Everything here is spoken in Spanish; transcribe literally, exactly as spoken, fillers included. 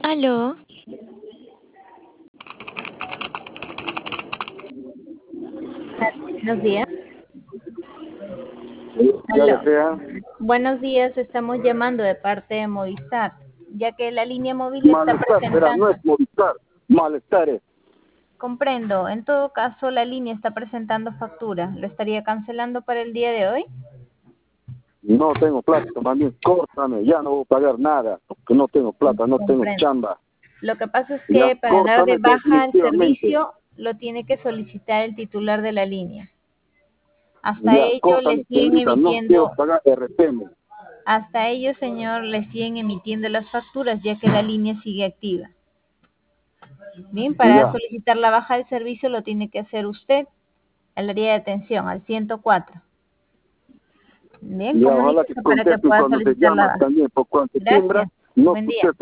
Aló. Buenos días. Ya Aló. desea Buenos días, estamos llamando de parte de Movistar, ya que la línea móvil le está malestar, verá, no presentando. es Movistar, malestar es. Comprendo, en todo caso la línea está presentando factura. ¿Lo estaría cancelando para el día de hoy? No tengo plata, también córtame, ya no voy a pagar nada, porque no tengo plata, no tengo Comprendo. chamba. Lo que pasa es Ya, que para dar de córtame baja el definitivamente. servicio lo tiene que solicitar el titular de la línea. Hasta Ya, ello le córtame, siguen señorita, no quiero emitiendo, pagar R P M. hasta ello, señor, le siguen emitiendo las facturas, ya que la línea sigue activa. Bien, para Ya, solicitar la baja del servicio lo tiene que hacer usted al área de atención, al ciento cuatro. Bien, ya, ojalá que comuníquese para que contesten pueda cuando te solicitar la llamas baja. también, por cuando te timbras, Gracias. no Buen día. escuches